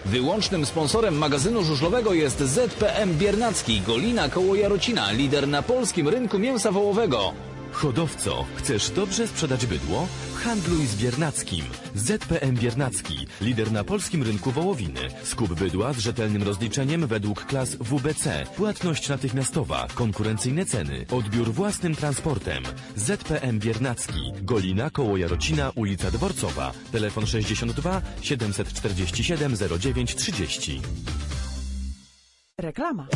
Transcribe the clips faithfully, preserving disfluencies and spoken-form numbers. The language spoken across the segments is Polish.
Wyłącznym sponsorem magazynu żużlowego jest Z P M Biernacki, Golina koło Jarocina, lider na polskim rynku mięsa wołowego. Hodowco, chcesz dobrze sprzedać bydło? Handluj z Biernackim. Z P M Biernacki, lider na polskim rynku wołowiny. Skup bydła z rzetelnym rozliczeniem według klas W B C. Płatność natychmiastowa, konkurencyjne ceny, odbiór własnym transportem. Z P M Biernacki, Golina koło Jarocina, ulica Dworcowa. Telefon sześćdziesiąt dwa siedemset czterdzieści siedem zero dziewięć trzydzieści. Reklama.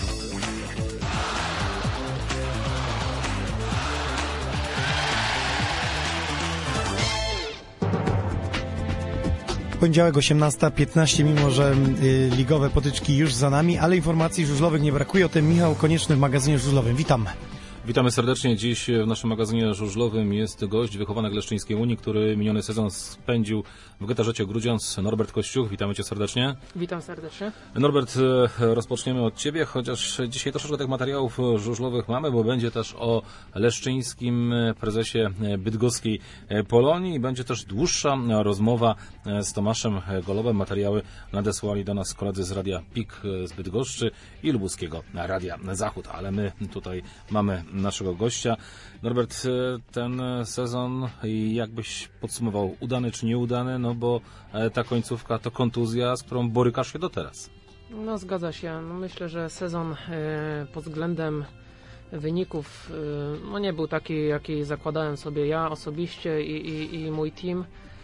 Poniedziałek osiemnasta piętnaście, mimo że y, ligowe potyczki już za nami, ale informacji żużlowych nie brakuje. O tym Michał Konieczny w magazynie żużlowym. Witam. Witamy serdecznie. Dziś w naszym magazynie żużlowym jest gość wychowanek Leszczyńskiej Unii, który miniony sezon spędził w Getarzecie Grudziądz, Norbert Kościuch. Witamy Cię serdecznie. Witam serdecznie. Norbert, rozpoczniemy od Ciebie, chociaż dzisiaj troszeczkę tych materiałów żużlowych mamy, bo będzie też o leszczyńskim prezesie bydgoskiej Polonii i będzie też dłuższa rozmowa z Tomaszem Golowem. Materiały nadesłali do nas koledzy z Radia P I K z Bydgoszczy i lubuskiego Radia Zachód, ale my tutaj mamy naszego gościa. Norbert, ten sezon jakbyś podsumował, udany czy nieudany, no bo ta końcówka to kontuzja, z którą borykasz się do teraz. No zgadza się. No, myślę, że sezon e, pod względem wyników e, no nie był taki, jaki zakładałem sobie ja osobiście i, i, i mój team.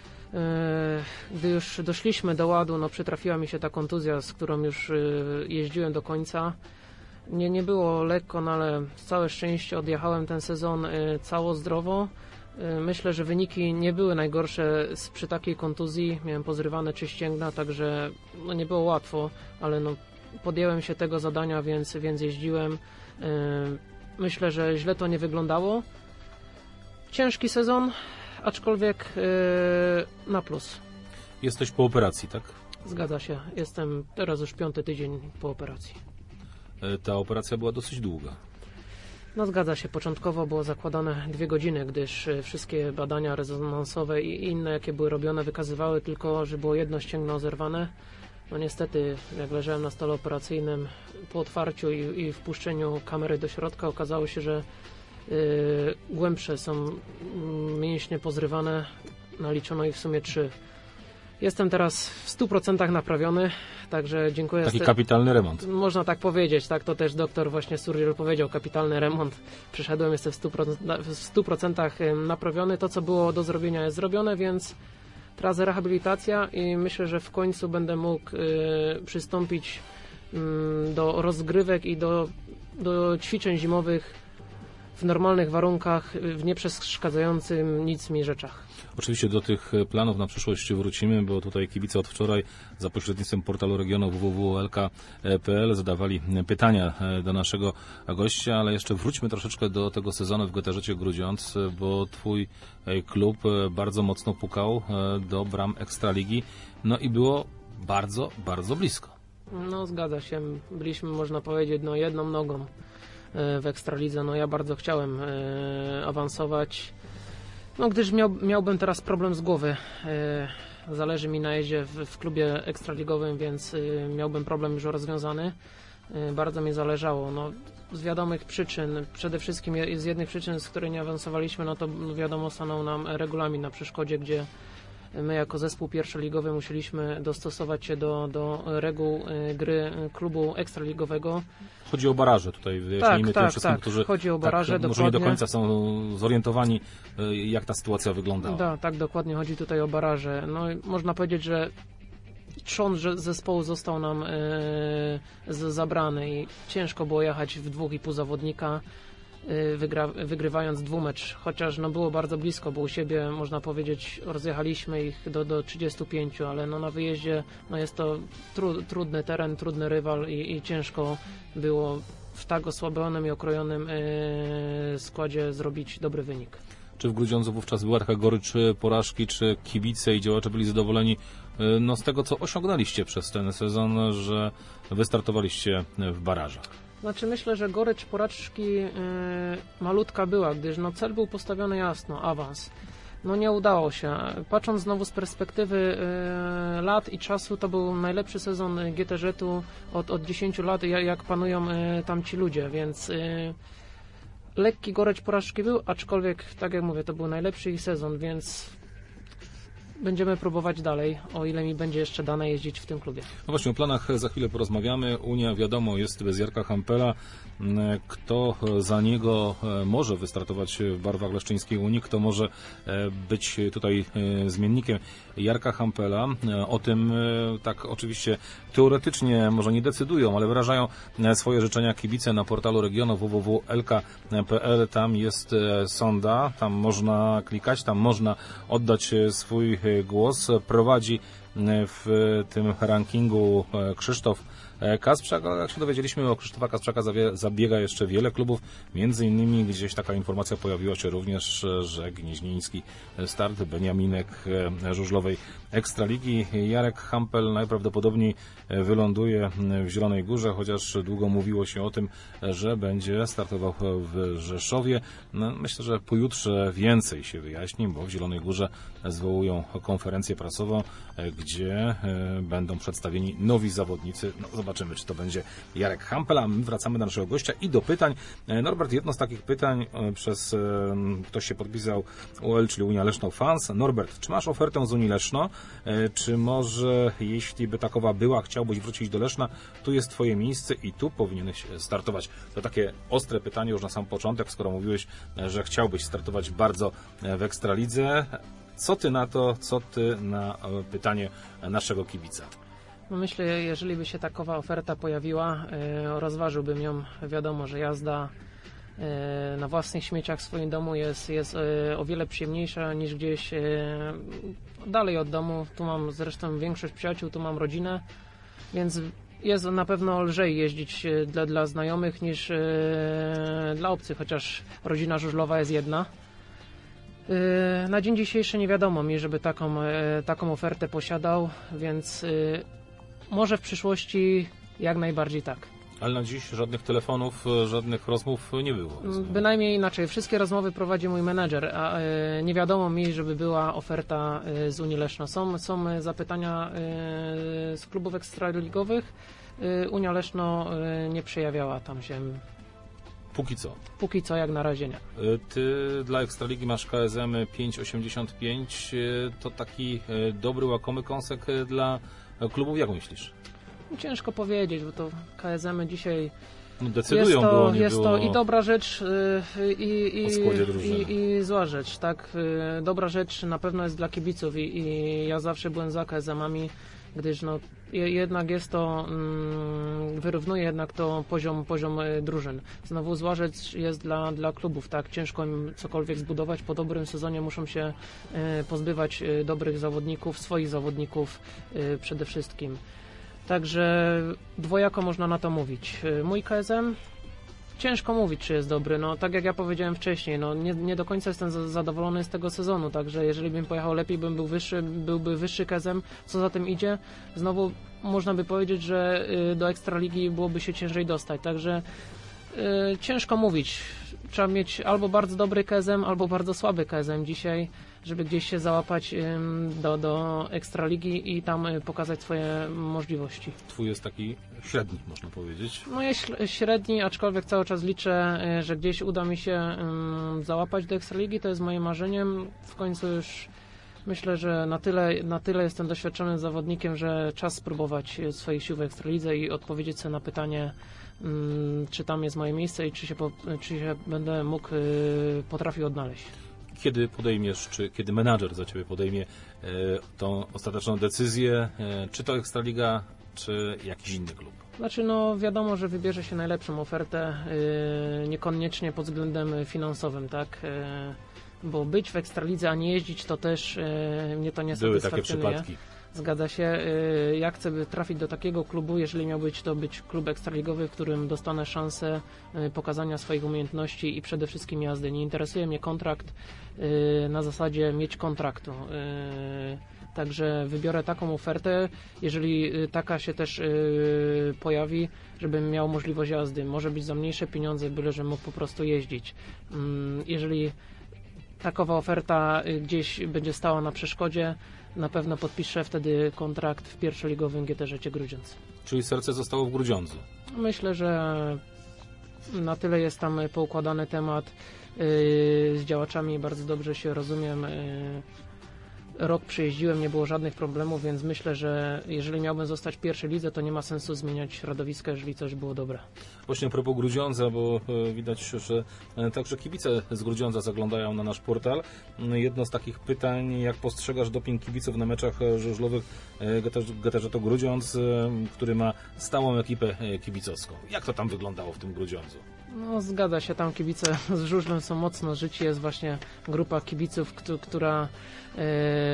E, gdy już doszliśmy do ładu, no przytrafiła mi się ta kontuzja, z którą już e, jeździłem do końca. Nie, nie było lekko, no ale całe szczęście odjechałem ten sezon y, cało zdrowo. Y, myślę, że wyniki nie były najgorsze z, przy takiej kontuzji. Miałem pozrywane trzy ścięgna, także no, nie było łatwo, ale no, podjąłem się tego zadania, więc, więc jeździłem. Y, myślę, że źle to nie wyglądało. Ciężki sezon, aczkolwiek y, na plus. Jesteś po operacji, tak? Zgadza się. Jestem teraz już piąty tydzień po operacji. Ta operacja była dosyć długa. No zgadza się, początkowo było zakładane dwie godziny, gdyż wszystkie badania rezonansowe i inne, jakie były robione, wykazywały tylko, że było jedno ścięgno zerwane. No niestety, jak leżałem na stole operacyjnym, po otwarciu i, i wpuszczeniu kamery do środka okazało się, że yy, głębsze są mięśnie pozrywane, naliczono ich w sumie trzy. Jestem teraz w stu procentach naprawiony, także dziękuję. Taki kapitalny remont. Można tak powiedzieć, tak to też doktor właśnie Surgiel powiedział, kapitalny remont. Przyszedłem, jestem w stu procentach naprawiony. To, co było do zrobienia, jest zrobione, więc teraz rehabilitacja i myślę, że w końcu będę mógł y, przystąpić y, do rozgrywek i do, do ćwiczeń zimowych w normalnych warunkach, w nieprzeszkadzającym nic mi rzeczach. Oczywiście do tych planów na przyszłość wrócimy, bo tutaj kibice od wczoraj za pośrednictwem portalu regionu w w w kropka l k kropka p l zadawali pytania do naszego gościa, ale jeszcze wróćmy troszeczkę do tego sezonu w Getarzecie Grudziądz, bo twój klub bardzo mocno pukał do bram Ekstraligi, no i było bardzo, bardzo blisko. No zgadza się, byliśmy, można powiedzieć, no jedną nogą w Ekstralidze. No ja bardzo chciałem e, awansować, no gdyż miał, miałbym teraz problem z głowy. E, zależy mi na jeździe w, w klubie ekstraligowym, więc e, miałbym problem już rozwiązany. E, bardzo mi zależało. No, z wiadomych przyczyn, przede wszystkim z jednych przyczyn, z której nie awansowaliśmy, no to wiadomo, stanął nam regulamin na przeszkodzie, gdzie my jako zespół pierwszoligowy musieliśmy dostosować się do, do reguł gry klubu ekstraligowego. Chodzi o baraże tutaj, wyjaśnijmy tak, tym wszystkim, tak, którzy chodzi o baraże, tak, może nie do końca są zorientowani, jak ta sytuacja wyglądała. Da, tak, dokładnie, chodzi tutaj o baraże. No, można powiedzieć, że trząs zespołu został nam e, z, zabrany i ciężko było jechać w dwóch i pół zawodnika, Wygra, wygrywając dwumecz, chociaż no było bardzo blisko, bo u siebie, można powiedzieć, rozjechaliśmy ich do, do trzydziestu pięciu, ale no na wyjeździe no jest to tru, trudny teren, trudny rywal i, i ciężko było w tak osłabionym i okrojonym yy, składzie zrobić dobry wynik. Czy w Grudziądzu wówczas była taka gorycz porażki, czy kibice i działacze byli zadowoleni yy, no, z tego, co osiągnęliście przez ten sezon, że wystartowaliście w barażach? Znaczy myślę, że gorycz porażki yy, malutka była, gdyż no cel był postawiony jasno, awans. No nie udało się. Patrząc znowu z perspektywy y, lat i czasu, to był najlepszy sezon G T Z-u od, od dziesięciu lat, jak, jak panują y, tam ci ludzie, więc y, lekki goreć porażki był, aczkolwiek, tak jak mówię, to był najlepszy ich sezon, więc będziemy próbować dalej, o ile mi będzie jeszcze dane jeździć w tym klubie. No właśnie, o planach za chwilę porozmawiamy. Unia, wiadomo, jest bez Jarka Hampela. Kto za niego może wystartować w barwach leszczyńskiej Unii, kto może być tutaj zmiennikiem Jarka Hampela. O tym tak oczywiście teoretycznie może nie decydują, ale wyrażają swoje życzenia kibice na portalu regionu w w w kropka l k kropka p l. Tam jest sonda, tam można klikać, tam można oddać swój głos. Prowadzi w tym rankingu Krzysztof Kasprzak, ale jak się dowiedzieliśmy, o Krzysztofa Kasprzaka zabiega jeszcze wiele klubów, między innymi gdzieś taka informacja pojawiła się również, że gnieźnieński start Beniaminek żużlowej Ekstraligi. Jarek Hampel najprawdopodobniej wyląduje w Zielonej Górze, chociaż długo mówiło się o tym, że będzie startował w Rzeszowie. No, myślę, że pojutrze więcej się wyjaśni, bo w Zielonej Górze zwołują konferencję prasową, gdzie będą przedstawieni nowi zawodnicy. No, zobaczymy, czy to będzie Jarek Hampel, a my wracamy do naszego gościa i do pytań. Norbert, jedno z takich pytań przez ktoś się podpisał U L, czyli Unia Leszno Fans. Norbert, czy masz ofertę z Unii Leszno? Czy może, jeśli by takowa była, chciałbyś wrócić do Leszna, tu jest twoje miejsce i tu powinieneś startować? To takie ostre pytanie już na sam początek, skoro mówiłeś, że chciałbyś startować bardzo w Ekstralidze. Co ty na to, co ty na pytanie naszego kibica? No myślę, jeżeli by się takowa oferta pojawiła, rozważyłbym ją. Wiadomo, że jazda na własnych śmieciach w swoim domu jest, jest o wiele przyjemniejsza niż gdzieś dalej od domu. Tu mam zresztą większość przyjaciół, tu mam rodzinę, więc jest na pewno lżej jeździć dla, dla znajomych niż dla obcych, chociaż rodzina żużlowa jest jedna. Na dzień dzisiejszy nie wiadomo mi, żeby taką, taką ofertę posiadał, więc może w przyszłości jak najbardziej tak. Ale na dziś żadnych telefonów, żadnych rozmów nie było. Rozumiem. Bynajmniej inaczej. Wszystkie rozmowy prowadzi mój menedżer, a nie wiadomo mi, żeby była oferta z Unii Leszno. Są, są zapytania z klubów ekstraligowych. Unia Leszno nie przejawiała tam się. Póki co. Póki co, jak na razie nie. Ty dla Ekstraligi masz K S M pięć osiemdziesiąt pięć. To taki dobry, łakomy kąsek dla klubów. Jak myślisz? Ciężko powiedzieć, bo to K S M dzisiaj no decydują, jest, to, było, nie jest było to i dobra rzecz i, i, i, i, i zła rzecz, tak? Dobra rzecz na pewno jest dla kibiców i, i ja zawsze byłem za K S M-ami, gdyż no, jednak jest to, mm, wyrównuje jednak to poziom, poziom drużyn. Znowu zła rzecz jest dla, dla klubów, tak? Ciężko im cokolwiek zbudować. Po dobrym sezonie muszą się y, pozbywać y, dobrych zawodników, swoich zawodników y, przede wszystkim. Także dwojako można na to mówić. Mój K S M? Ciężko mówić, czy jest dobry. No, tak jak ja powiedziałem wcześniej, no, nie, nie do końca jestem zadowolony z tego sezonu, także jeżeli bym pojechał lepiej, bym był wyższy, byłby wyższy K S M. Co za tym idzie? Znowu można by powiedzieć, że do Ekstraligi byłoby się ciężej dostać, także yy, ciężko mówić. Trzeba mieć albo bardzo dobry K S M, albo bardzo słaby K S M dzisiaj, żeby gdzieś się załapać do, do Ekstraligi i tam pokazać swoje możliwości. Twój jest taki średni, można powiedzieć. No jest średni, aczkolwiek cały czas liczę, że gdzieś uda mi się załapać do Ekstraligi, to jest moim marzeniem. W końcu już myślę, że na tyle, na tyle jestem doświadczonym zawodnikiem, że czas spróbować swoich sił w Ekstralidze i odpowiedzieć sobie na pytanie, czy tam jest moje miejsce i czy się, czy się będę mógł, potrafił odnaleźć. Kiedy podejmiesz, czy kiedy menadżer za ciebie podejmie e, tą ostateczną decyzję, e, czy to Ekstraliga, czy jakiś inny klub? Znaczy, no wiadomo, że wybierze się najlepszą ofertę, e, niekoniecznie pod względem finansowym, tak? E, bo być w Ekstralidze, a nie jeździć, to też e, mnie to nie Były satysfakcjonuje. takie przypadki. Zgadza się. Ja chcę trafić do takiego klubu, jeżeli miał być to być klub ekstraligowy, w którym dostanę szansę pokazania swoich umiejętności i przede wszystkim jazdy. Nie interesuje mnie kontrakt na zasadzie mieć kontraktu. Także wybiorę taką ofertę, jeżeli taka się też pojawi, żebym miał możliwość jazdy. Może być za mniejsze pieniądze, byle że mógł po prostu jeździć. Jeżeli takowa oferta gdzieś będzie stała na przeszkodzie, na pewno podpiszę wtedy kontrakt w pierwszoligowym G T R Grudziądz. Czyli serce zostało w Grudziądzu. Myślę, że na tyle jest tam poukładany temat. Z działaczami bardzo dobrze się rozumiem. Rok przyjeździłem, nie było żadnych problemów, więc myślę, że jeżeli miałbym zostać w pierwszej lidze, to nie ma sensu zmieniać środowiska, jeżeli coś było dobre. Właśnie a propos Grudziądza, bo widać, że także kibice z Grudziądza zaglądają na nasz portal. Jedno z takich pytań, jak postrzegasz doping kibiców na meczach żużlowych G T R to Grudziądz, który ma stałą ekipę kibicowską. Jak to tam wyglądało w tym Grudziądzu? No zgadza się, tam kibice z żużlem są mocno życi, jest właśnie grupa kibiców, która e,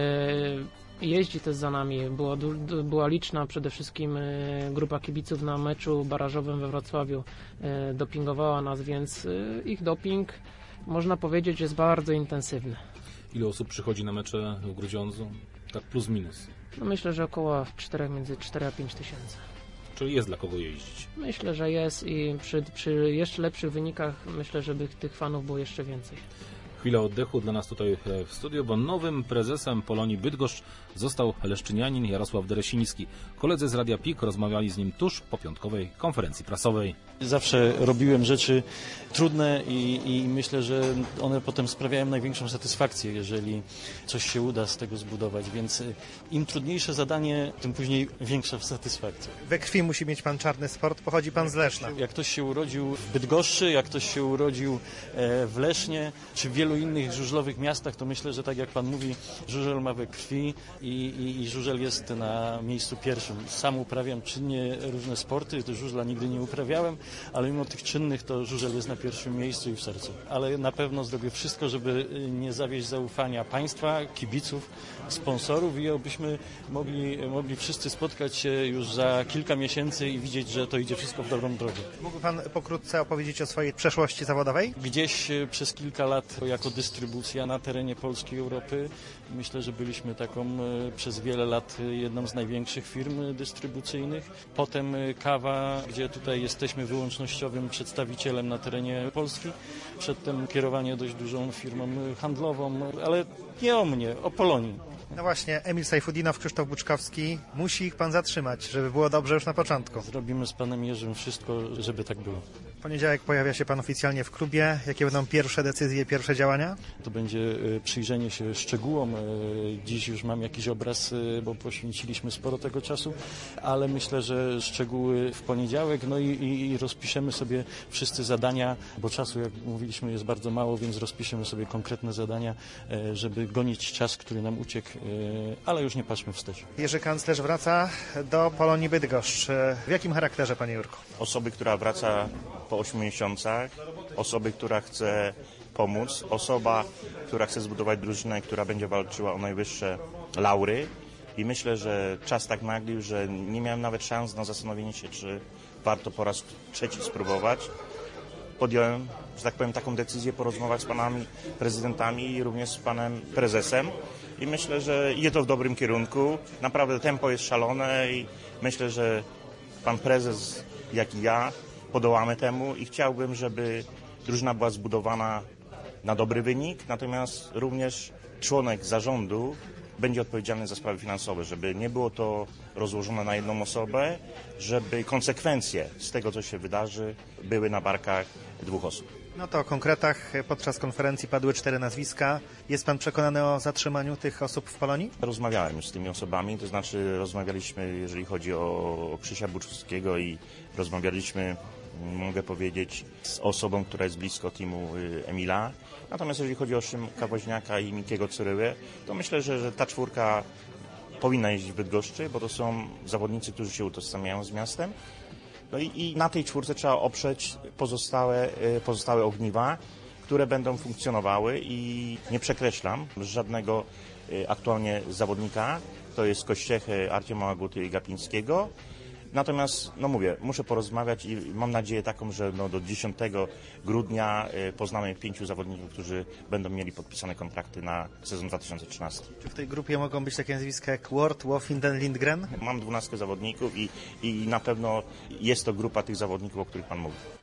jeździ też za nami, była, była liczna przede wszystkim e, grupa kibiców na meczu barażowym we Wrocławiu, e, dopingowała nas, więc e, ich doping można powiedzieć jest bardzo intensywny. Ile osób przychodzi na mecze w Grudziądzu? Tak plus minus. No myślę, że około cztery, między cztery a pięć tysięcy. Czyli jest dla kogo jeździć. Myślę, że jest i przy, przy jeszcze lepszych wynikach myślę, żeby tych fanów było jeszcze więcej. Chwila oddechu dla nas tutaj w studiu, bo nowym prezesem Polonii Bydgoszcz został leszczynianin Jarosław Deresiński. Koledzy z Radia P I K rozmawiali z nim tuż po piątkowej konferencji prasowej. Zawsze robiłem rzeczy trudne i, i myślę, że one potem sprawiają największą satysfakcję, jeżeli coś się uda z tego zbudować, więc im trudniejsze zadanie, tym później większa satysfakcja. We krwi musi mieć pan czarny sport, pochodzi pan z Leszna. Jak ktoś się urodził w Bydgoszczy, jak ktoś się urodził w Lesznie, czy w wielu innych żużlowych miastach, to myślę, że tak jak pan mówi, żużel ma we krwi i, i, i żużel jest na miejscu pierwszym. Sam uprawiam czynnie różne sporty, to żużla nigdy nie uprawiałem, ale mimo tych czynnych to żużel jest na pierwszym miejscu i w sercu. Ale na pewno zrobię wszystko, żeby nie zawieść zaufania państwa, kibiców, sponsorów i abyśmy mogli, mogli wszyscy spotkać się już za kilka miesięcy i widzieć, że to idzie wszystko w dobrą drogę. Mógłby pan pokrótce opowiedzieć o swojej przeszłości zawodowej? Gdzieś przez kilka lat jako dystrybucja na terenie Polski i Europy. Myślę, że byliśmy taką przez wiele lat jedną z największych firm dystrybucyjnych. Potem kawa, gdzie tutaj jesteśmy wyłącznościowym przedstawicielem na terenie Polski. Przedtem kierowanie dość dużą firmą handlową, ale nie o mnie, o Polonii. No właśnie, Emil Sajfudinow, Krzysztof Buczkowski. Musi ich pan zatrzymać, żeby było dobrze już na początku. Zrobimy z panem Jerzym wszystko, żeby tak było. W poniedziałek pojawia się pan oficjalnie w klubie. Jakie będą pierwsze decyzje, pierwsze działania? To będzie przyjrzenie się szczegółom. Dziś już mam jakiś obraz, bo poświęciliśmy sporo tego czasu, ale myślę, że szczegóły w poniedziałek, no i, i, i rozpiszemy sobie wszyscy zadania, bo czasu, jak mówiliśmy, jest bardzo mało, więc rozpiszemy sobie konkretne zadania, żeby gonić czas, który nam uciekł, ale już nie patrzmy wstecz. Jerzy Kanclerz wraca do Polonii Bydgoszcz. W jakim charakterze, panie Jurku? Osoby, która wraca po ośmiu miesiącach, osoby, która chce pomóc, osoba, która chce zbudować drużynę, która będzie walczyła o najwyższe laury i myślę, że czas tak naglił, że nie miałem nawet szans na zastanowienie się, czy warto po raz trzeci spróbować. Podjąłem, że tak powiem, taką decyzję po rozmowach z panami prezydentami i również z panem prezesem i myślę, że idzie to w dobrym kierunku. Naprawdę tempo jest szalone i myślę, że pan prezes, jak i ja, podołamy temu i chciałbym, żeby drużyna była zbudowana na dobry wynik, natomiast również członek zarządu będzie odpowiedzialny za sprawy finansowe, żeby nie było to rozłożone na jedną osobę, żeby konsekwencje z tego, co się wydarzy, były na barkach dwóch osób. No to o konkretach. Podczas konferencji padły cztery nazwiska. Jest pan przekonany o zatrzymaniu tych osób w Polonii? Rozmawiałem już z tymi osobami, to znaczy rozmawialiśmy, jeżeli chodzi o Krzysia Buczkowskiego i rozmawialiśmy, mogę powiedzieć, z osobą, która jest blisko teamu Emila. Natomiast jeżeli chodzi o Szymka Woźniaka i Mikiego Cyryłę, to myślę, że, że ta czwórka powinna jeździć w Bydgoszczy, bo to są zawodnicy, którzy się utożsamiają z miastem. No i, i na tej czwórce trzeba oprzeć pozostałe, pozostałe ogniwa, które będą funkcjonowały i nie przekreślam żadnego aktualnie zawodnika, to jest Kościechy, Artiema Łaguty i Gapińskiego. Natomiast, no mówię, muszę porozmawiać i mam nadzieję taką, że no do dziesiątego grudnia poznamy pięciu zawodników, którzy będą mieli podpisane kontrakty na sezon dwa tysiące trzynasty. Czy w tej grupie mogą być takie nazwiska jak Ward, Wofinden, Lindgren? Mam dwunastkę zawodników i, i na pewno jest to grupa tych zawodników, o których pan mówi.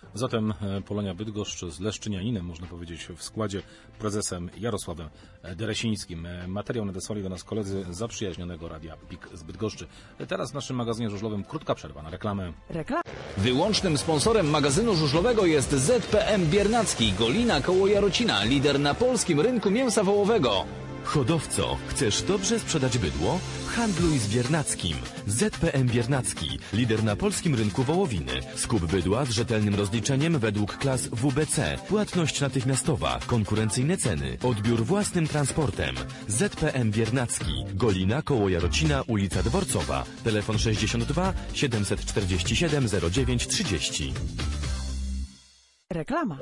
Zatem Polonia Bydgoszcz z Leszczynianinem, można powiedzieć, w składzie, prezesem Jarosławem Deresińskim. Materiał nadesłali do nas koledzy zaprzyjaźnionego Radia PIK z Bydgoszczy. Teraz w naszym magazynie żużlowym krótka przerwa na reklamę. Reklam. Wyłącznym sponsorem magazynu żużlowego jest Z P M Biernacki, Golina koło Jarocina, lider na polskim rynku mięsa wołowego. Hodowco, chcesz dobrze sprzedać bydło? Handluj z Biernackim. Z P M Biernacki, lider na polskim rynku wołowiny. Skup bydła z rzetelnym rozliczeniem według klas W B C. Płatność natychmiastowa, konkurencyjne ceny, odbiór własnym transportem. Z P M Biernacki, Golina koło Jarocina, ulica Dworcowa. Telefon sześćdziesiąt dwa siedemset czterdzieści siedem zero dziewięć trzydzieści. Reklama.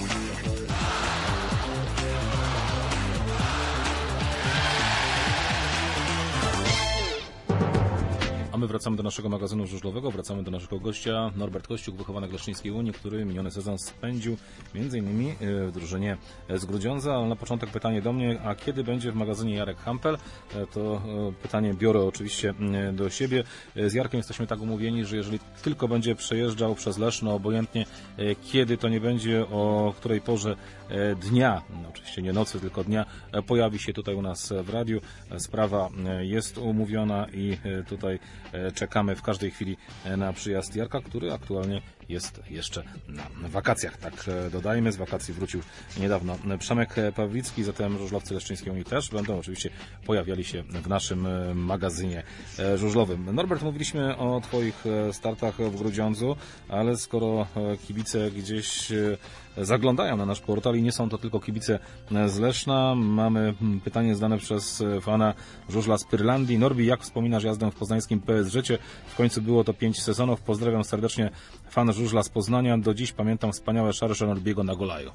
A my wracamy do naszego magazynu żużlowego, wracamy do naszego gościa, Norbert Kościuk, wychowanek Leszczyńskiej Unii, który miniony sezon spędził między innymi w drużynie z Grudziądza. Ale na początek pytanie do mnie, a kiedy będzie w magazynie Jarek Hampel? To pytanie biorę oczywiście do siebie. Z Jarkiem jesteśmy tak umówieni, że jeżeli tylko będzie przejeżdżał przez Leszno, obojętnie kiedy, to nie będzie o której porze dnia, no oczywiście nie nocy, tylko dnia, pojawi się tutaj u nas w radiu. Sprawa jest umówiona i tutaj czekamy w każdej chwili na przyjazd Jarka, który aktualnie jest jeszcze na wakacjach. Tak dodajmy, z wakacji wrócił niedawno Przemek Pawlicki, zatem żużlowcy Leszczyńskiej Unii też będą oczywiście pojawiali się w naszym magazynie żużlowym. Norbert, mówiliśmy o Twoich startach w Grudziądzu, ale skoro kibice gdzieś zaglądają na nasz portal i nie są to tylko kibice z Leszna, mamy pytanie zadane przez fana żużla z Pyrlandii. Norbi, jak wspominasz jazdę w poznańskim P S G-cie? W końcu było to pięć sezonów. Pozdrawiam serdecznie, fan żużla z Poznania. Do dziś pamiętam wspaniałe szarże Norbiego na Golaju.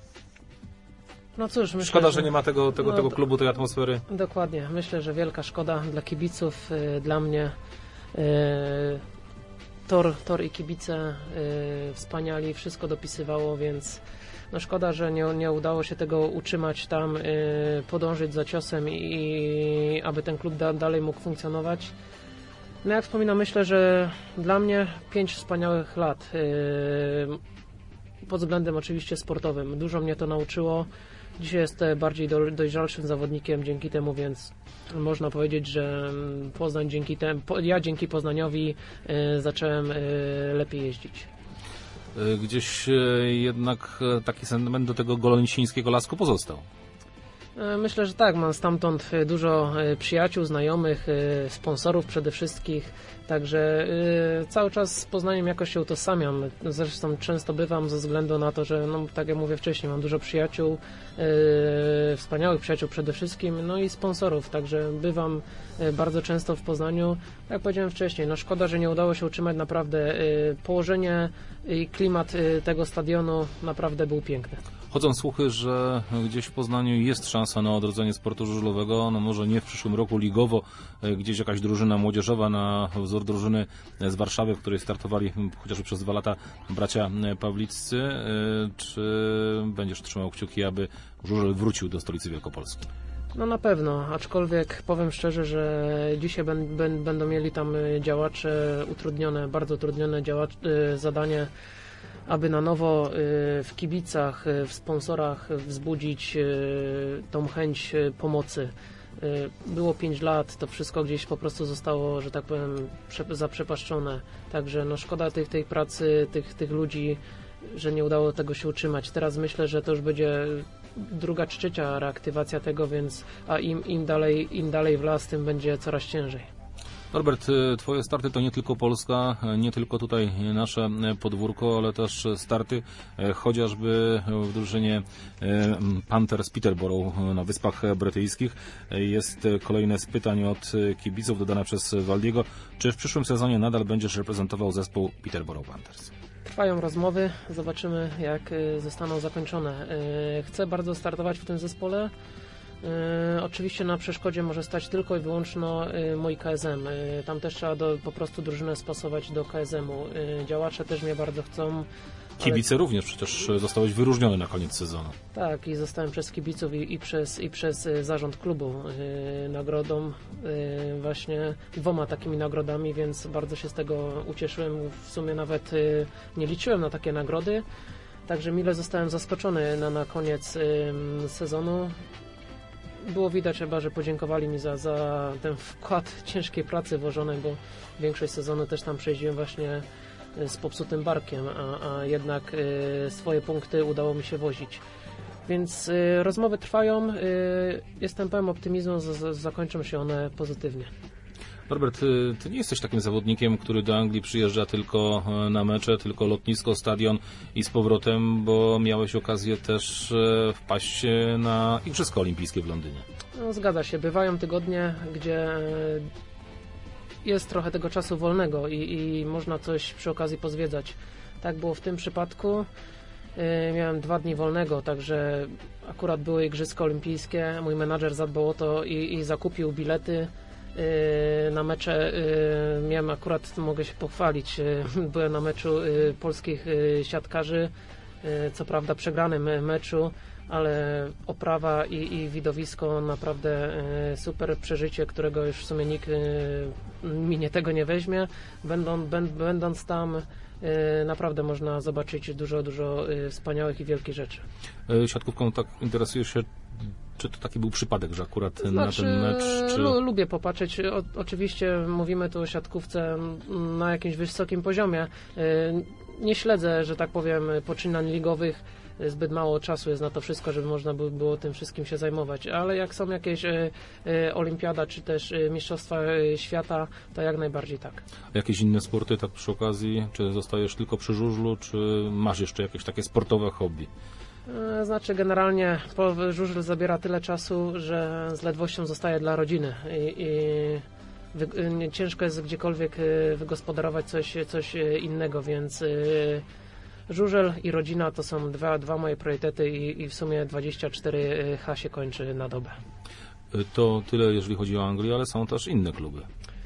No cóż, myślę, szkoda, że nie ma tego, tego, no, tego klubu, tej atmosfery. Dokładnie. Myślę, że wielka szkoda dla kibiców, yy, dla mnie. Yy, tor, tor i kibice yy, wspaniali, wszystko dopisywało, więc no szkoda, że nie, nie udało się tego utrzymać tam, yy, podążyć za ciosem i, i aby ten klub da, dalej mógł funkcjonować. No jak wspominam, myślę, że dla mnie pięć wspaniałych lat. Yy, pod względem oczywiście sportowym. Dużo mnie to nauczyło. Dzisiaj jestem bardziej do, dojrzalszym zawodnikiem dzięki temu, więc można powiedzieć, że Poznań dzięki temu, ja dzięki Poznaniowi yy, zacząłem yy, lepiej jeździć. Gdzieś jednak taki sentyment do tego golonisińskiego lasku pozostał. Myślę, że tak. Mam stamtąd dużo przyjaciół, znajomych, sponsorów przede wszystkim. Także cały czas z Poznaniem jakoś się utożsamiam. Zresztą często bywam ze względu na to, że no, tak jak mówię wcześniej, mam dużo przyjaciół, yy, wspaniałych przyjaciół przede wszystkim, no i sponsorów. Także bywam bardzo często w Poznaniu. Jak powiedziałem wcześniej, no szkoda, że nie udało się utrzymać naprawdę. Yy, położenie i klimat yy, tego stadionu naprawdę był piękny. Chodzą słuchy, że gdzieś w Poznaniu jest szansa na odrodzenie sportu żużlowego, no może nie w przyszłym roku ligowo, gdzieś jakaś drużyna młodzieżowa na wzór drużyny z Warszawy, w której startowali chociażby przez dwa lata bracia Pawliccy. Czy będziesz trzymał kciuki, aby żużel wrócił do stolicy Wielkopolski? No na pewno, aczkolwiek powiem szczerze, że dzisiaj ben, ben, będą mieli tam działacze utrudnione, bardzo utrudnione działacze, zadanie, aby na nowo w kibicach, w sponsorach wzbudzić tą chęć pomocy. Było pięć lat, to wszystko gdzieś po prostu zostało, że tak powiem, zaprzepaszczone. Także no szkoda tej, tej pracy, tych, tych ludzi, że nie udało tego się utrzymać. Teraz myślę, że to już będzie druga czy trzecia reaktywacja tego, więc a im, im, dalej, im dalej w las, tym będzie coraz ciężej. Norbert, Twoje starty to nie tylko Polska, nie tylko tutaj nasze podwórko, ale też starty chociażby w drużynie Panthers Peterborough na Wyspach Brytyjskich. Jest kolejne z pytań od kibiców dodane przez Waldiego. Czy w przyszłym sezonie nadal będziesz reprezentował zespół Peterborough Panthers? Trwają rozmowy, zobaczymy jak zostaną zakończone. Chcę bardzo startować w tym zespole. Yy, oczywiście na przeszkodzie może stać tylko i wyłącznie yy, mój K S M. Yy, tam też trzeba do, po prostu drużynę spasować do K S M-u. Yy, działacze też mnie bardzo chcą. Kibice ale... również, przecież zostałeś wyróżniony na koniec sezonu. Tak, i zostałem przez kibiców i, i, przez, i przez zarząd klubu yy, nagrodą, yy, właśnie dwoma takimi nagrodami, więc bardzo się z tego ucieszyłem. W sumie nawet yy, nie liczyłem na takie nagrody. Także mile zostałem zaskoczony na, na koniec ym, sezonu. Było widać chyba, że podziękowali mi za, za ten wkład ciężkiej pracy włożonej, bo większość sezonu też tam przejeździłem właśnie z popsutym barkiem, a, a jednak y, swoje punkty udało mi się wozić. Więc y, rozmowy trwają, y, jestem pełen optymizmu, z, z, zakończą się one pozytywnie. Norbert, ty, ty nie jesteś takim zawodnikiem, który do Anglii przyjeżdża tylko na mecze, tylko lotnisko, stadion i z powrotem, bo miałeś okazję też wpaść na Igrzyska Olimpijskie w Londynie. No, zgadza się, bywają tygodnie, gdzie jest trochę tego czasu wolnego i, i można coś przy okazji pozwiedzać. Tak było w tym przypadku. Miałem dwa dni wolnego, także akurat były Igrzyska Olimpijskie, mój menadżer zadbał o to i, i zakupił bilety na mecze. Miałem akurat, mogę się pochwalić, byłem na meczu polskich siatkarzy, co prawda przegranym meczu, ale oprawa i, i widowisko naprawdę super przeżycie, którego już w sumie nikt mi tego nie weźmie. Będą, będąc tam, naprawdę można zobaczyć dużo, dużo wspaniałych i wielkich rzeczy. Siatkówką tak interesujesz się? Czy to taki był przypadek, że akurat znaczy, na ten mecz? Czy... Lubię popatrzeć. O, oczywiście mówimy tu o siatkówce na jakimś wysokim poziomie. Nie śledzę, że tak powiem, poczynań ligowych. Zbyt mało czasu jest na to wszystko, żeby można by było tym wszystkim się zajmować. Ale jak są jakieś e, e, olimpiada, czy też e, mistrzostwa e, świata, to jak najbardziej tak. A jakieś inne sporty tak przy okazji? Czy zostajesz tylko przy żużlu, czy masz jeszcze jakieś takie sportowe hobby? Znaczy generalnie żużel zabiera tyle czasu, że z ledwością zostaje dla rodziny i, i wy, ciężko jest gdziekolwiek wygospodarować coś, coś innego, więc żużel i rodzina to są dwa, dwa moje priorytety i, i w sumie dwadzieścia cztery H się kończy na dobę. To tyle, jeżeli chodzi o Anglię, ale są też inne kluby.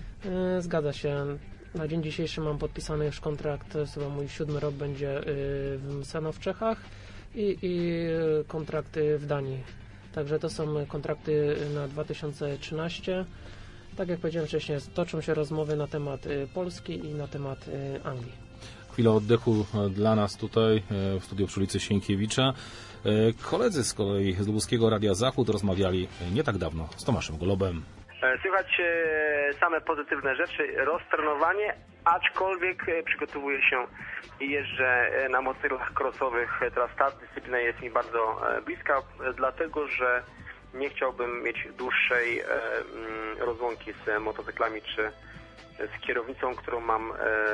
Zgadza się. Na dzień dzisiejszy mam podpisany już kontrakt, to jest chyba mój siódmy rok będzie w Seno w Czechach. I, i kontrakty w Danii. Także to są kontrakty na dwa tysiące trzynasty. Tak jak powiedziałem wcześniej, toczą się rozmowy na temat Polski i na temat Anglii. Chwila oddechu dla nas tutaj w studiu przy ulicy Sienkiewicza. Koledzy z kolei z Lubuskiego Radia Zachód rozmawiali nie tak dawno z Tomaszem Golobem. Słychać same pozytywne rzeczy, roztrenowanie, aczkolwiek przygotowuję się i jeżdżę na motocyklach crossowych. Teraz ta dyscyplina jest mi bardzo bliska, dlatego że nie chciałbym mieć dłuższej rozłąki z motocyklami czy z kierownicą, którą mam,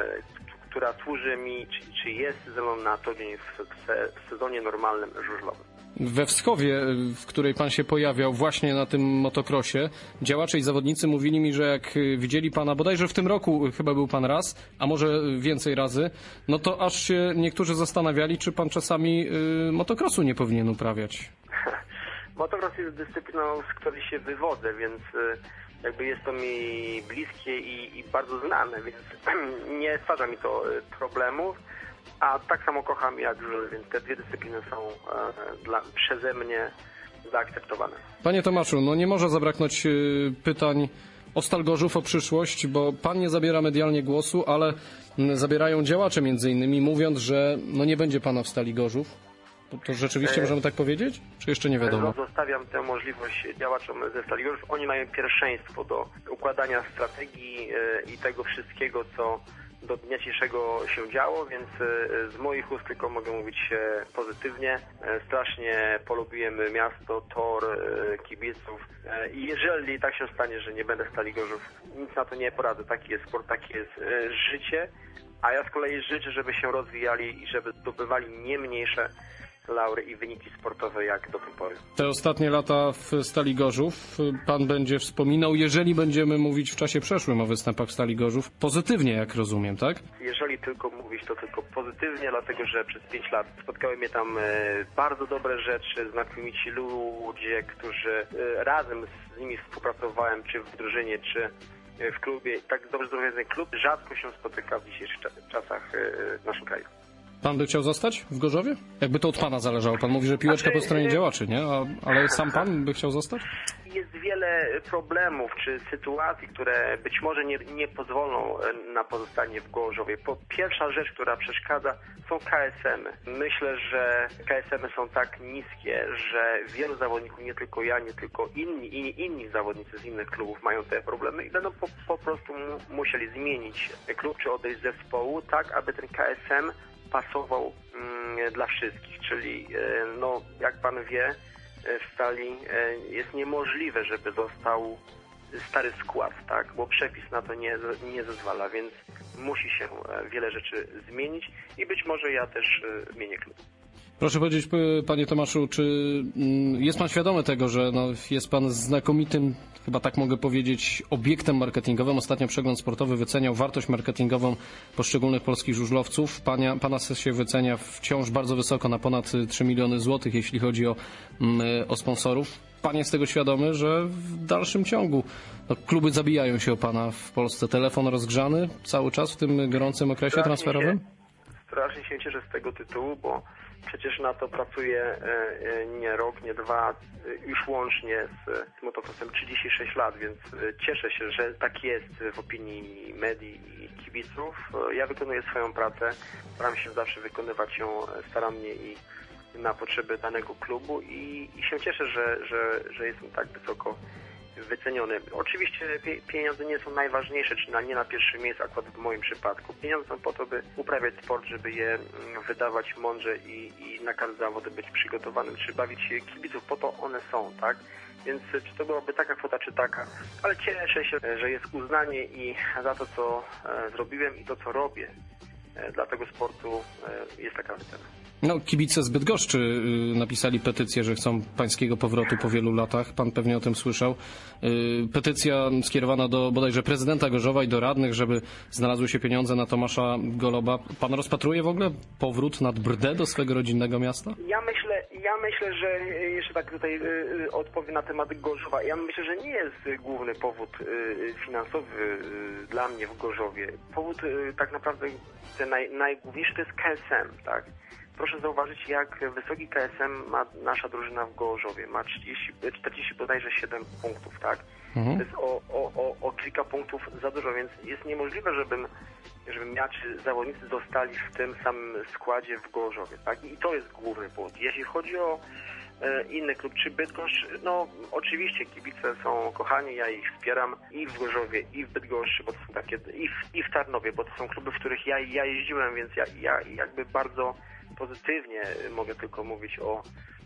która służy mi, czy, czy jest ze mną na co dzień w, w sezonie normalnym żużlowym. We Wschowie, w której pan się pojawiał właśnie na tym motocrossie, działacze i zawodnicy mówili mi, że jak widzieli pana, bodajże w tym roku chyba był pan raz, a może więcej razy, no to aż się niektórzy zastanawiali, czy pan czasami y, motocrossu nie powinien uprawiać. Motocross jest dyscypliną, z której się wywodzę, więc jakby jest to mi bliskie i, i bardzo znane, więc nie stwarza mi to problemów. A tak samo kocham jak żużel, więc te dwie dyscypliny są e, dla, przeze mnie zaakceptowane. Panie Tomaszu, no nie może zabraknąć y, pytań o Stal Gorzów, o przyszłość, bo pan nie zabiera medialnie głosu, ale m, zabierają działacze między innymi, mówiąc, że no nie będzie pana w Stali Gorzów. To rzeczywiście e, możemy tak powiedzieć? Czy jeszcze nie wiadomo? Zostawiam tę możliwość działaczom ze Stali Gorzów. Oni mają pierwszeństwo do układania strategii e, i tego wszystkiego, co do dnia dzisiejszego się działo, więc z moich ust tylko mogę mówić pozytywnie. Strasznie polubiłem miasto, tor, kibiców i jeżeli tak się stanie, że nie będę w Stali Gorzów, nic na to nie poradzę. Taki jest sport, takie jest życie, a ja z kolei życzę, żeby się rozwijali i żeby zdobywali nie mniejsze laury i wyniki sportowe jak do tej pory. Te ostatnie lata w Stali Gorzów pan będzie wspominał, jeżeli będziemy mówić w czasie przeszłym o występach w Stali Gorzów, pozytywnie, jak rozumiem, tak? Jeżeli tylko mówić, to tylko pozytywnie, dlatego że przez pięć lat spotkały mnie tam bardzo dobre rzeczy, znakomici ludzie, którzy razem z nimi współpracowałem, czy w drużynie, czy w klubie. Tak dobrze zrobiony klub rzadko się spotyka w dzisiejszych czasach w naszym kraju. Pan by chciał zostać w Gorzowie? Jakby to od pana zależało. Pan mówi, że piłeczka po stronie działaczy, nie? A, ale sam pan by chciał zostać? jest wiele problemów czy sytuacji, które być może nie, nie pozwolą na pozostanie w Gorzowie. Po, pierwsza rzecz, która przeszkadza, są K S M-y. Myślę, że K S M-y są tak niskie, że wielu zawodników, nie tylko ja, nie tylko inni, inni, inni zawodnicy z innych klubów mają te problemy i będą po, po prostu mu, musieli zmienić klub czy odejść z zespołu, tak aby ten K S M pasował mm, dla wszystkich. Czyli, e, no, jak pan wie, w Stali jest niemożliwe, żeby został stary skład, tak? Bo przepis na to nie, nie zezwala, więc musi się wiele rzeczy zmienić i być może ja też zmienię klub. Proszę powiedzieć, panie Tomaszu, czy jest pan świadomy tego, że no jest pan znakomitym, chyba tak mogę powiedzieć, obiektem marketingowym? Ostatnio Przegląd Sportowy wyceniał wartość marketingową poszczególnych polskich żużlowców. Pana, pana się wycenia wciąż bardzo wysoko, na ponad trzy miliony złotych, jeśli chodzi o, o sponsorów. Pan jest tego świadomy, że w dalszym ciągu no, kluby zabijają się o pana w Polsce. Telefon rozgrzany cały czas w tym gorącym okresie strasznie transferowym? Się, strasznie się cieszę z tego tytułu, bo przecież na to pracuję nie rok, nie dwa, już łącznie z motocrossem trzydzieści sześć lat, więc cieszę się, że tak jest w opinii medii i kibiców. Ja wykonuję swoją pracę, staram się zawsze wykonywać ją starannie i na potrzeby danego klubu i, i się cieszę, że, że, że jestem tak wysoko wyceniony. Oczywiście pieniądze nie są najważniejsze, czy na, nie na pierwszym miejscu, akurat w moim przypadku. Pieniądze są po to, by uprawiać sport, żeby je wydawać mądrze i, i na każdy zawód być przygotowanym, czy bawić się kibiców, po to one są, tak? Więc czy to byłaby taka kwota, czy taka. Ale cieszę się, że jest uznanie i za to, co e, zrobiłem i to, co robię e, dla tego sportu e, jest taka wycena. No, kibice z Bydgoszczy y, napisali petycję, że chcą pańskiego powrotu po wielu latach. Pan pewnie o tym słyszał. Y, petycja skierowana do bodajże prezydenta Gorzowa i do radnych, żeby znalazły się pieniądze na Tomasza Goloba. Pan rozpatruje w ogóle powrót nad Brdę do swego rodzinnego miasta? Ja myślę, ja myślę, że jeszcze tak tutaj y, odpowiem na temat Gorzowa. Ja myślę, że nie jest główny powód y, finansowy y, dla mnie w Gorzowie. Powód y, tak naprawdę ten naj, najgłówniejszy to jest K S M, tak? Proszę zauważyć, jak wysoki K S M ma nasza drużyna w Gorzowie. Ma trzydzieści, czterdzieści bodajże siedem punktów, tak? Mhm. To jest o, o, o, o kilka punktów za dużo, więc jest niemożliwe, żebym, żebym ja czy zawodnicy zostali w tym samym składzie w Gorzowie, tak? I to jest główny powód. Jeśli chodzi o e, inny klub, czy Bydgoszcz, no oczywiście kibice są kochani, ja ich wspieram i w Gorzowie, i w Bydgoszczy, bo to są takie, i w, i w Tarnowie, bo to są kluby, w których ja, ja jeździłem, więc ja, ja jakby bardzo pozytywnie mogę tylko mówić o,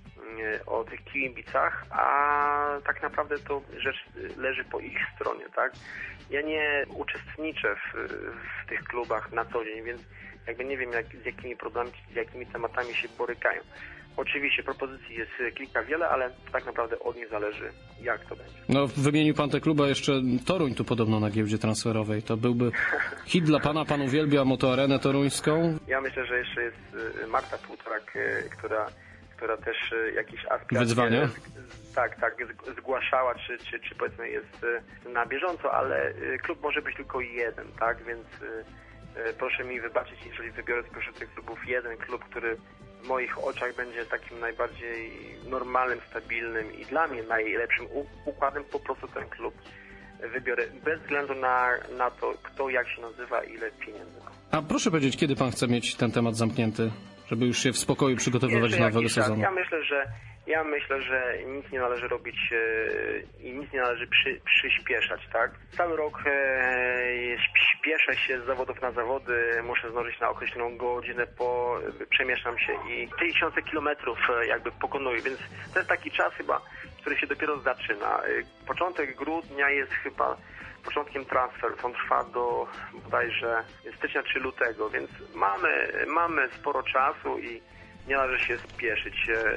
o tych kibicach, a tak naprawdę to rzecz leży po ich stronie, tak? Ja nie uczestniczę w, w tych klubach na co dzień, więc jakby nie wiem, jak, z jakimi problemami, z jakimi tematami się borykają. Oczywiście propozycji jest kilka wiele, ale tak naprawdę od nich zależy, jak to będzie. No, wymienił pan te kluby, a jeszcze Toruń tu podobno na giełdzie transferowej. To byłby hit dla pana, pan uwielbia Motoarenę toruńską. Ja myślę, że jeszcze jest Marta Półtorak, która, która też jakieś aspiracje... Wyzwania? Tak, tak, zgłaszała, czy, czy, czy powiedzmy jest na bieżąco, ale klub może być tylko jeden, tak, więc proszę mi wybaczyć, jeżeli wybiorę spośród tych klubów jeden klub, który w moich oczach będzie takim najbardziej normalnym, stabilnym i dla mnie najlepszym układem, po prostu ten klub wybiorę bez względu na, na to, kto jak się nazywa, ile pieniędzy ma. A proszę powiedzieć, kiedy pan chce mieć ten temat zamknięty, żeby już się w spokoju przygotowywać do nowego sezonu? Ja myślę, że Ja myślę, że nic nie należy robić e, i nic nie należy przy, przyspieszać, tak? Cały rok e, śpieszę się z zawodów na zawody, muszę zdążyć na określoną godzinę, po, przemieszczam się i tysiące kilometrów jakby pokonuję, więc to jest taki czas chyba, który się dopiero zaczyna. Początek grudnia jest chyba początkiem transferu, on trwa do bodajże stycznia czy lutego, więc mamy, mamy sporo czasu i nie należy się spieszyć.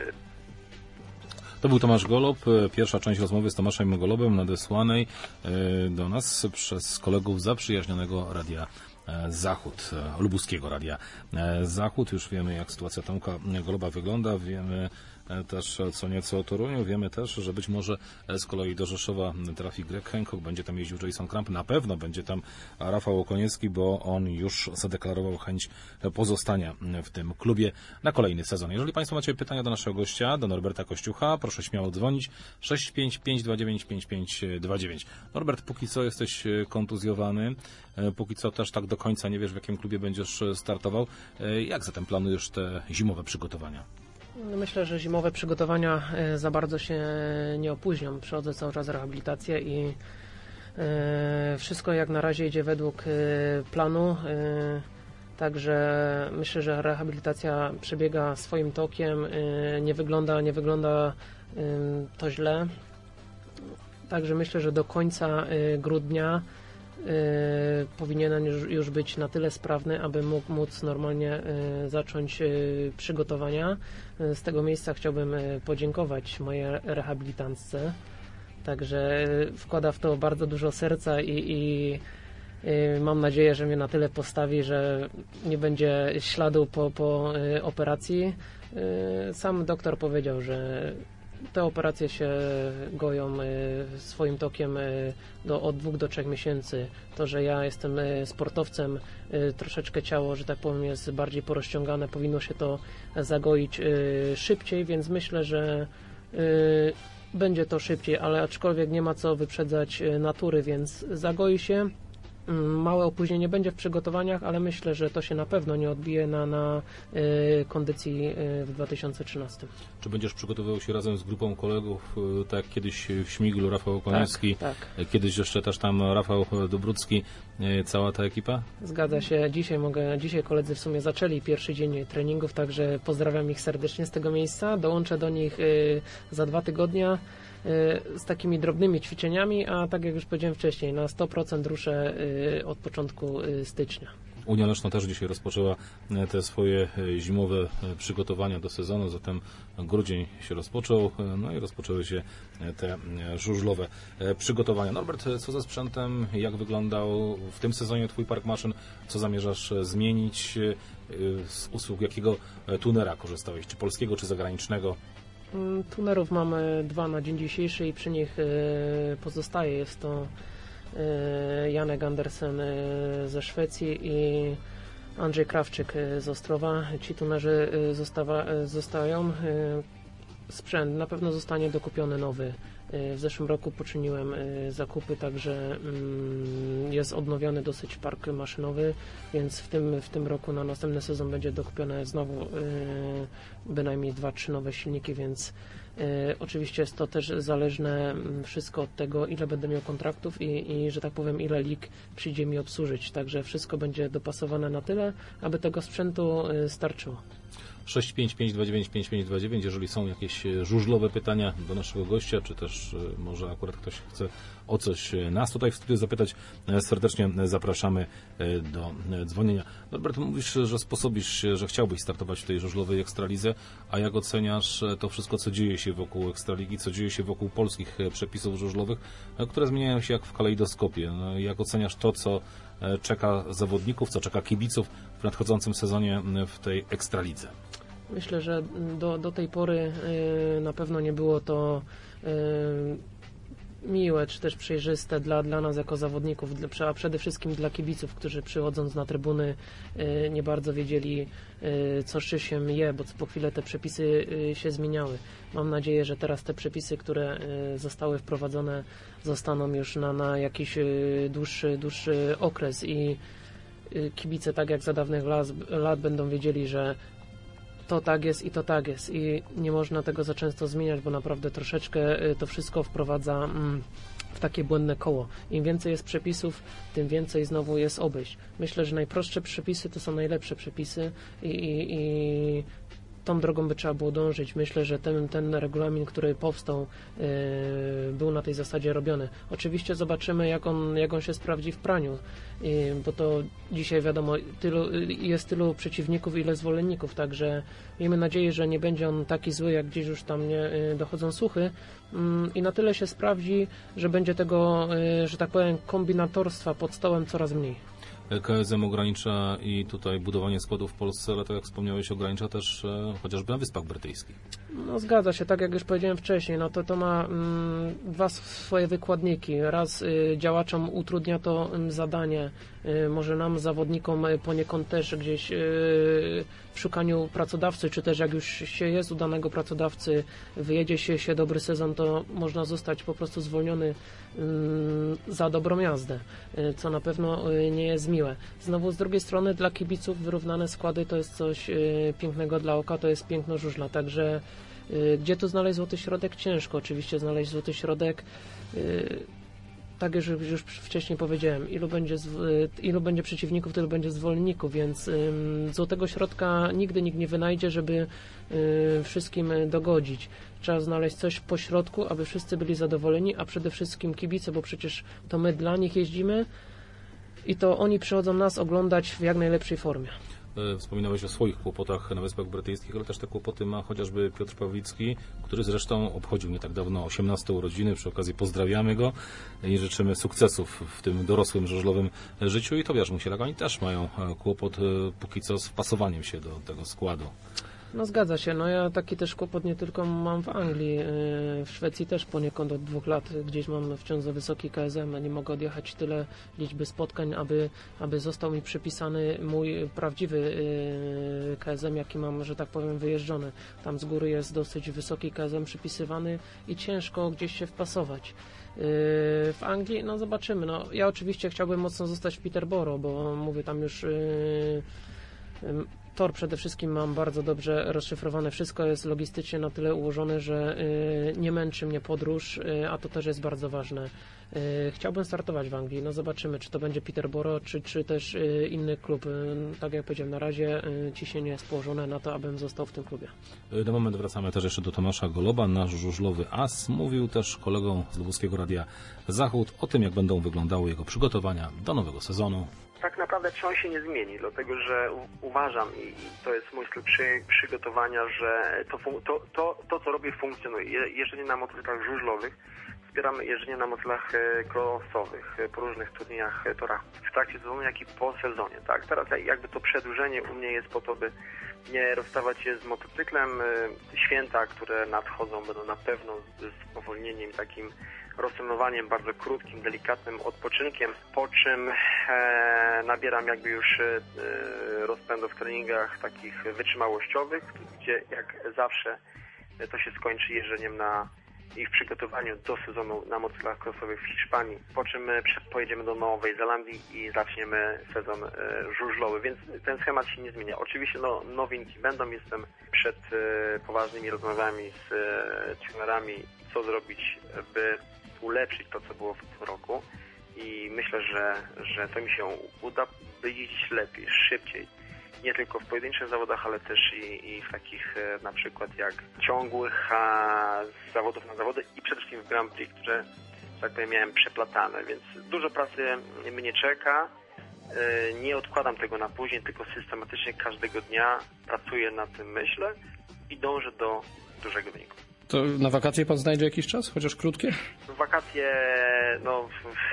To był Tomasz Golob, pierwsza część rozmowy z Tomaszem Golobem nadesłanej do nas przez kolegów zaprzyjaźnionego Radia Zachód, lubuskiego Radia Zachód. Już wiemy, jak sytuacja Tomka Goloba wygląda, wiemy, też co nieco o Toruniu. Wiemy też, że być może z kolei do Rzeszowa trafi Greg Hancock, będzie tam jeździł Jason Kramp, na pewno będzie tam Rafał Okoniecki, bo on już zadeklarował chęć pozostania w tym klubie na kolejny sezon. Jeżeli Państwo macie pytania do naszego gościa, do Norberta Kościucha, proszę śmiało dzwonić sześć pięć pięć dwa dziewięć pięć pięć dwa dziewięć. Norbert, póki co jesteś kontuzjowany, póki co też tak do końca nie wiesz, w jakim klubie będziesz startował. Jak zatem planujesz te zimowe przygotowania? Myślę, że zimowe przygotowania za bardzo się nie opóźnią. Przechodzę cały czas rehabilitację i wszystko jak na razie idzie według planu. Także myślę, że rehabilitacja przebiega swoim tokiem. Nie wygląda, nie wygląda to źle. Także myślę, że do końca grudnia powinienem już, już być na tyle sprawny, aby mógł móc normalnie zacząć przygotowania. Z tego miejsca chciałbym podziękować mojej rehabilitantce. Także wkłada w to bardzo dużo serca i, i mam nadzieję, że mnie na tyle postawi, że nie będzie śladu po, po operacji. Sam doktor powiedział, że te operacje się goją swoim tokiem do, od dwóch do trzech miesięcy. To, że ja jestem sportowcem, troszeczkę ciało, że tak powiem, jest bardziej porozciągane, powinno się to zagoić szybciej, więc myślę, że będzie to szybciej, ale aczkolwiek nie ma co wyprzedzać natury, więc zagoi się. Małe opóźnienie będzie w przygotowaniach, ale myślę, że to się na pewno nie odbije na, na y, kondycji y, w dwa tysiące trzynastym. Czy będziesz przygotowywał się razem z grupą kolegów, y, tak jak kiedyś w Śmiglu Rafał Okoniecki, tak, tak. Kiedyś jeszcze też tam Rafał Dobrucki, y, cała ta ekipa? Zgadza się. Dzisiaj mogę, dzisiaj koledzy w sumie zaczęli pierwszy dzień treningów, także pozdrawiam ich serdecznie z tego miejsca. Dołączę do nich y, za dwa tygodnie. Z takimi drobnymi ćwiczeniami, a tak jak już powiedziałem wcześniej, na sto procent ruszę od początku stycznia. Unia Leszno też dzisiaj rozpoczęła te swoje zimowe przygotowania do sezonu, zatem grudzień się rozpoczął, no i rozpoczęły się te żużlowe przygotowania. Norbert, co ze sprzętem, jak wyglądał w tym sezonie Twój park maszyn, co zamierzasz zmienić, z usług jakiego tunera korzystałeś, czy polskiego, czy zagranicznego? Tunerów mamy dwa na dzień dzisiejszy i przy nich pozostaje. Jest to Janek Andersen ze Szwecji i Andrzej Krawczyk z Ostrowa. Ci tunerzy zostawa, zostają. Sprzęt na pewno zostanie dokupiony nowy. W zeszłym roku poczyniłem zakupy, także jest odnowiony dosyć park maszynowy, więc w tym, w tym roku na następny sezon będzie dokupione znowu bynajmniej dwa, trzy nowe silniki, więc oczywiście jest to też zależne wszystko od tego, ile będę miał kontraktów i, i że tak powiem, ile lig przyjdzie mi obsłużyć, także wszystko będzie dopasowane na tyle, aby tego sprzętu starczyło. sześć pięć pięć dwa dziewięć pięć pięć dwa dziewięć, jeżeli są jakieś żużlowe pytania do naszego gościa, czy też może akurat ktoś chce o coś nas tutaj w studiu zapytać, serdecznie zapraszamy do dzwonienia. Norbert, mówisz, że sposobisz się, że chciałbyś startować w tej żużlowej Ekstralidze, a jak oceniasz to wszystko, co dzieje się wokół Ekstraligi, co dzieje się wokół polskich przepisów żużlowych, które zmieniają się jak w kalejdoskopie? Jak oceniasz to, co czeka zawodników, co czeka kibiców w nadchodzącym sezonie w tej Ekstralidze? Myślę, że do, do tej pory y, na pewno nie było to y, miłe, czy też przejrzyste dla, dla nas jako zawodników, dla, a przede wszystkim dla kibiców, którzy przychodząc na trybuny y, nie bardzo wiedzieli, y, co się je, bo po chwilę te przepisy y, się zmieniały. Mam nadzieję, że teraz te przepisy, które y, zostały wprowadzone, zostaną już na, na jakiś y, dłuższy, dłuższy okres i y, kibice, tak jak za dawnych lat, lat będą wiedzieli, że to tak jest i to tak jest i nie można tego za często zmieniać, bo naprawdę troszeczkę to wszystko wprowadza w takie błędne koło. Im więcej jest przepisów, tym więcej znowu jest obejść. Myślę, że najprostsze przepisy to są najlepsze przepisy i, i, i tą drogą by trzeba było dążyć. Myślę, że ten, ten regulamin, który powstał, yy, był na tej zasadzie robiony. Oczywiście zobaczymy, jak on, jak on się sprawdzi w praniu, yy, bo to dzisiaj wiadomo, tylu, jest tylu przeciwników, ile zwolenników, także miejmy nadzieję, że nie będzie on taki zły, jak gdzieś już tam nie yy, dochodzą słuchy yy, i na tyle się sprawdzi, że będzie tego, yy, że tak powiem, kombinatorstwa pod stołem coraz mniej. K S M ogranicza i tutaj budowanie składów w Polsce, ale tak jak wspomniałeś, ogranicza też e, chociażby na Wyspach Brytyjskich. No zgadza się, tak jak już powiedziałem wcześniej, no to to ma mm, dwa swoje wykładniki. Raz y, działaczom utrudnia to y, zadanie, y, może nam, zawodnikom y, poniekąd też gdzieś y, w szukaniu pracodawcy, czy też jak już się jest u danego pracodawcy, wyjedzie się, się dobry sezon, to można zostać po prostu zwolniony y, za dobrą jazdę, y, co na pewno y, nie jest miłe. Znowu z drugiej strony dla kibiców wyrównane składy to jest coś y, pięknego dla oka, to jest piękno żużla, także gdzie tu znaleźć złoty środek? Ciężko oczywiście znaleźć złoty środek. Tak już, już wcześniej powiedziałem, ilu będzie, ilu będzie przeciwników, tylu będzie zwolenników, więc złotego środka nigdy nikt nie wynajdzie, żeby wszystkim dogodzić. Trzeba znaleźć coś po środku, aby wszyscy byli zadowoleni, a przede wszystkim kibice, bo przecież to my dla nich jeździmy i to oni przychodzą nas oglądać w jak najlepszej formie. Wspominałeś o swoich kłopotach na Wyspach Brytyjskich, ale też te kłopoty ma chociażby Piotr Pawlicki, który zresztą obchodził nie tak dawno osiemnaste urodziny. Przy okazji pozdrawiamy go i życzymy sukcesów w tym dorosłym żużlowym życiu. I Tobiasz Musielak, oni też mają kłopot póki co z wpasowaniem się do tego składu. No zgadza się, no ja taki też kłopot nie tylko mam w Anglii, w Szwecji też poniekąd od dwóch lat gdzieś mam wciąż za wysoki K S M, nie mogę odjechać tyle liczby spotkań, aby, aby został mi przypisany mój prawdziwy K S M, jaki mam, że tak powiem, wyjeżdżony. Tam z góry jest dosyć wysoki K S M przypisywany i ciężko gdzieś się wpasować. W Anglii, no zobaczymy, no ja oczywiście chciałbym mocno zostać w Peterborough, bo mówię tam już tor przede wszystkim mam bardzo dobrze rozszyfrowane. Wszystko jest logistycznie na tyle ułożone, że y, nie męczy mnie podróż, y, a to też jest bardzo ważne. Y, chciałbym startować w Anglii. No zobaczymy, czy to będzie Peterborough, czy, czy też y, inny klub. Y, tak jak powiedziałem, na razie y, ciśnienie jest położone na to, abym został w tym klubie. Na moment wracamy też jeszcze do Tomasza Goloba, nasz żużlowy as. Mówił też kolegą z Lubusskiego Radia Zachód o tym, jak będą wyglądały jego przygotowania do nowego sezonu. Tak naprawdę czy on się nie zmieni, dlatego że u, uważam i, i to jest mój styl przy, przygotowania, że to, to, to, to co robię funkcjonuje. Jeżdżenie na motocyklach żużlowych, wspieramy jeżdżenie na motocykach crossowych po różnych turniejach, torach w trakcie sezonu, jak i po sezonie. Tak? Teraz jakby to przedłużenie u mnie jest po to, by nie rozstawać się z motocyklem. Święta, które nadchodzą, będą na pewno z spowolnieniem, takim rozsądowaniem bardzo krótkim, delikatnym odpoczynkiem, po czym e, nabieram jakby już e, rozpędu w treningach takich wytrzymałościowych, gdzie jak zawsze e, to się skończy jeżdżeniem na i w przygotowaniu do sezonu na motocyklach crossowych w Hiszpanii, po czym e, pojedziemy do Nowej Zelandii i zaczniemy sezon e, żużlowy, więc ten schemat się nie zmienia. Oczywiście no, nowinki będą, jestem przed e, poważnymi rozmowami z e, trenerami, co zrobić, by ulepszyć to, co było w tym roku i myślę, że, że to mi się uda, by jeździć lepiej, szybciej. Nie tylko w pojedynczych zawodach, ale też i, i w takich e, na przykład jak ciągłych a, z zawodów na zawody i przede wszystkim w Grand Prix, które, tak powiem, miałem przeplatane, więc dużo pracy mnie czeka. E, nie odkładam tego na później, tylko systematycznie każdego dnia pracuję nad tym, myślę i dążę do dużego wyniku. To na wakacje pan znajdzie jakiś czas, chociaż krótkie? Wakacje, no...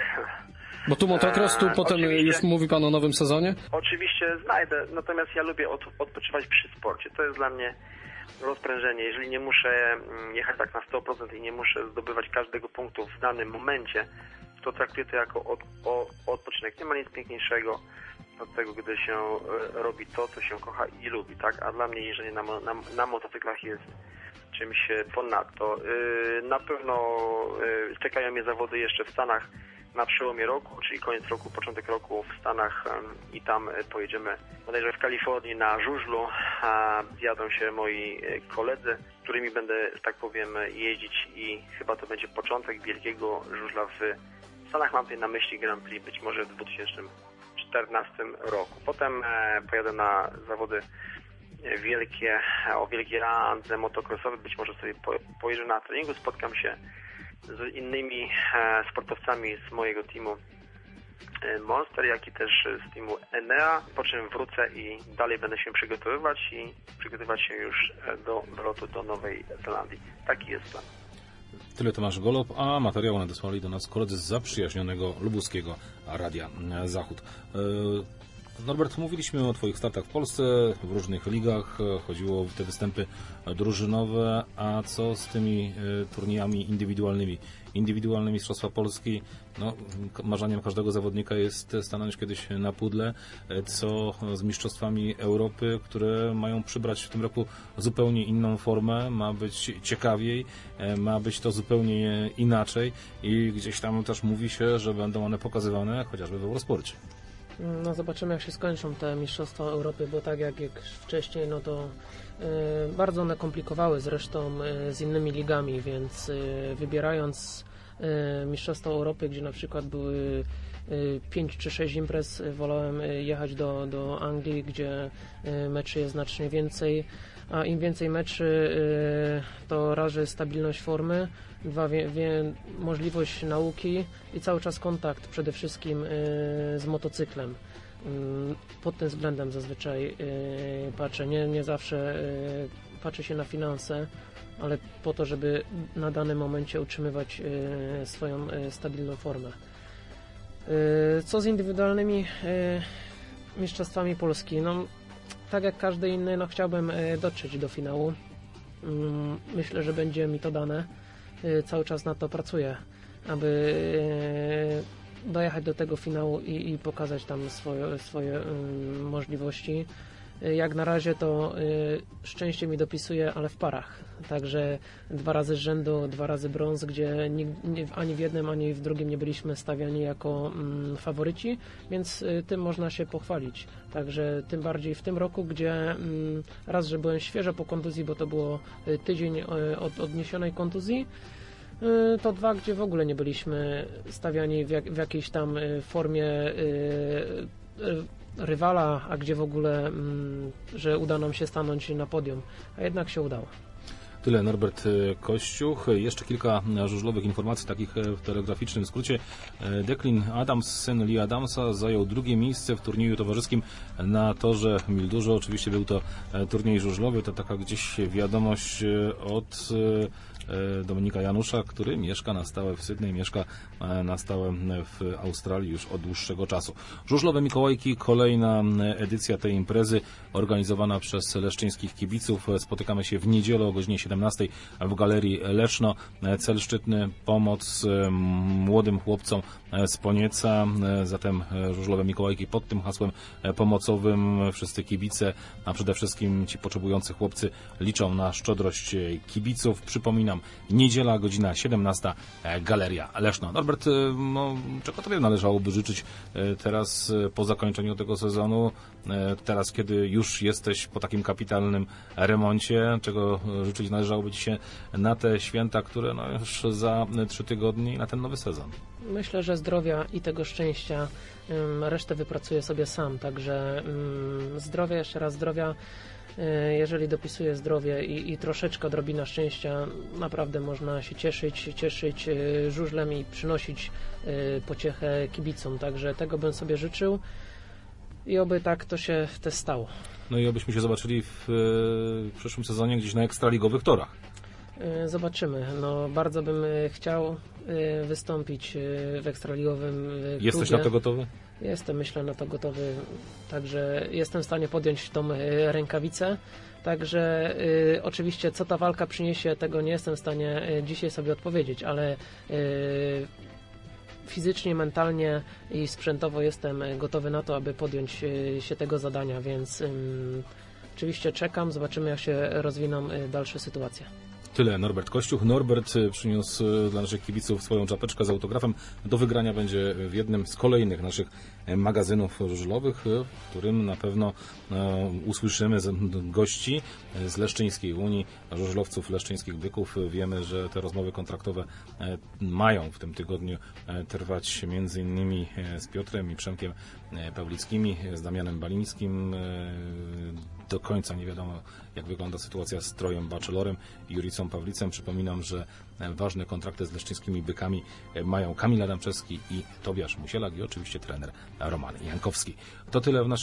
Bo tu motocross, tu eee, potem już mówi pan o nowym sezonie? Oczywiście znajdę, natomiast ja lubię od, odpoczywać przy sporcie. To jest dla mnie rozprężenie. Jeżeli nie muszę jechać tak na sto procent i nie muszę zdobywać każdego punktu w danym momencie, to traktuję to jako od, o, odpoczynek. Nie ma nic piękniejszego od tego, gdy się robi to, co się kocha i lubi, tak? A dla mnie jeżdżenie na, na, na motocyklach jest czymś ponadto. Na pewno czekają mnie zawody jeszcze w Stanach na przełomie roku, czyli koniec roku, początek roku w Stanach i tam pojedziemy bodajże w Kalifornii na żużlu. Zjadą się moi koledzy, z którymi będę, że tak powiem, jeździć i chyba to będzie początek wielkiego żużla w Stanach. Mam tutaj na myśli Grand Prix być może w dwa tysiące czternastym roku. Potem pojadę na zawody wielkie, o wielkie randze motocrossowe, być może sobie po, pojeżdżę na treningu, spotkam się z innymi e, sportowcami z mojego teamu e, Monster, jak i też z teamu Enea, po czym wrócę i dalej będę się przygotowywać i przygotowywać się już do wylotu do Nowej Zelandii. Taki jest plan. Tyle Tomasz Golob, a materiał nadesłali do nas koledzy z zaprzyjaźnionego lubuskiego Radia Zachód. Norbert, mówiliśmy o Twoich startach w Polsce, w różnych ligach, chodziło o te występy drużynowe, a co z tymi turniejami indywidualnymi? Indywidualne Mistrzostwa Polski, no, marzeniem każdego zawodnika jest stanąć kiedyś na pudle, co z Mistrzostwami Europy, które mają przybrać w tym roku zupełnie inną formę, ma być ciekawiej, ma być to zupełnie inaczej i gdzieś tam też mówi się, że będą one pokazywane chociażby w Eurosporcie. No zobaczymy, jak się skończą te Mistrzostwa Europy, bo tak jak, jak wcześniej, no to y, bardzo one komplikowały zresztą y, z innymi ligami, więc y, wybierając y, Mistrzostwa Europy, gdzie na przykład były y, pięć czy sześć imprez, y, wolałem y, jechać do, do Anglii, gdzie y, meczy jest znacznie więcej, a im więcej meczy, y, to raz, że stabilność formy, dwa, wie, wie, możliwość nauki i cały czas kontakt przede wszystkim y, z motocyklem. Y, pod tym względem zazwyczaj y, patrzę. Nie, nie zawsze y, patrzę się na finanse, ale po to, żeby na danym momencie utrzymywać y, swoją y, stabilną formę. Y, co z indywidualnymi y, mistrzostwami Polski? No, tak jak każdy inny, no chciałbym y, dotrzeć do finału. Y, myślę, że będzie mi to dane. Cały czas na to pracuję, aby dojechać do tego finału i, i pokazać tam swoje, swoje um, możliwości. Jak na razie to y, szczęście mi dopisuje, ale w parach. Także dwa razy z rzędu, dwa razy brąz, gdzie nie, nie, ani w jednym, ani w drugim nie byliśmy stawiani jako mm, faworyci, więc y, tym można się pochwalić. Także tym bardziej w tym roku, gdzie mm, raz, że byłem świeżo po kontuzji, bo to było y, tydzień y, od odniesionej kontuzji, y, to dwa, gdzie w ogóle nie byliśmy stawiani w, jak, w jakiejś tam y, formie y, y, rywala, a gdzie w ogóle, mm, że uda nam się stanąć na podium, a jednak się udało. Tyle Norbert Kościuch. Jeszcze kilka żużlowych informacji, takich w telegraficznym skrócie. Declan Adams, syn Lee Adamsa, zajął drugie miejsce w turnieju towarzyskim na torze Mildurze. Oczywiście był to turniej żużlowy, to taka gdzieś wiadomość od Dominika Janusza, który mieszka na stałe w Sydney, mieszka na stałe w Australii już od dłuższego czasu. Żużlowe Mikołajki, kolejna edycja tej imprezy organizowana przez leszczyńskich kibiców. Spotykamy się w niedzielę o godzinie siedemnastej w Galerii Leszno. Cel szczytny, pomoc młodym chłopcom z Ponieca. Zatem żużlowe Mikołajki pod tym hasłem pomocowym. Wszyscy kibice, a przede wszystkim ci potrzebujący chłopcy liczą na szczodrość kibiców. Przypominam, niedziela, godzina siedemnasta, Galeria Leszno. Norbert, no, czego Tobie należałoby życzyć teraz po zakończeniu tego sezonu, teraz kiedy już jesteś po takim kapitalnym remoncie, czego życzyć należałoby Ci się na te święta, które no już za trzy tygodnie i na ten nowy sezon? Myślę, że zdrowia i tego szczęścia, resztę wypracuję sobie sam, także zdrowia, jeszcze raz zdrowia. Jeżeli dopisuje zdrowie i, i troszeczkę odrobina szczęścia, naprawdę można się cieszyć, cieszyć żużlem i przynosić pociechę kibicom. Także tego bym sobie życzył i oby tak to się też stało. No i obyśmy się zobaczyli w, w przyszłym sezonie gdzieś na ekstraligowych torach. Zobaczymy. No, bardzo bym chciał wystąpić w ekstraligowym klubie. Jesteś na to gotowy? Jestem, myślę, na to gotowy. Także jestem w stanie podjąć tą rękawicę. Także y, oczywiście, co ta walka przyniesie, tego nie jestem w stanie y, dzisiaj sobie odpowiedzieć, ale y, fizycznie, mentalnie i sprzętowo jestem gotowy na to, aby podjąć y, się tego zadania, więc y, oczywiście czekam, zobaczymy, jak się rozwiną y, dalsze sytuacje. Tyle Norbert Kościuch. Norbert przyniósł dla naszych kibiców swoją czapeczkę z autografem. Do wygrania będzie w jednym z kolejnych naszych magazynów żużlowych, w którym na pewno usłyszymy gości z Leszczyńskiej Unii, żużlowców Leszczyńskich Byków. Wiemy, że te rozmowy kontraktowe mają w tym tygodniu trwać między innymi z Piotrem i Przemkiem Pawlickimi, z Damianem Balińskim. Do końca nie wiadomo, jak wygląda sytuacja z Trojem Bachelorem i Juricą Pawlicem. Przypominam, że ważne kontrakty z leszczyńskimi Bykami mają Kamil Adamczewski i Tobiasz Musielak i oczywiście trener Roman Jankowski. To tyle w naszym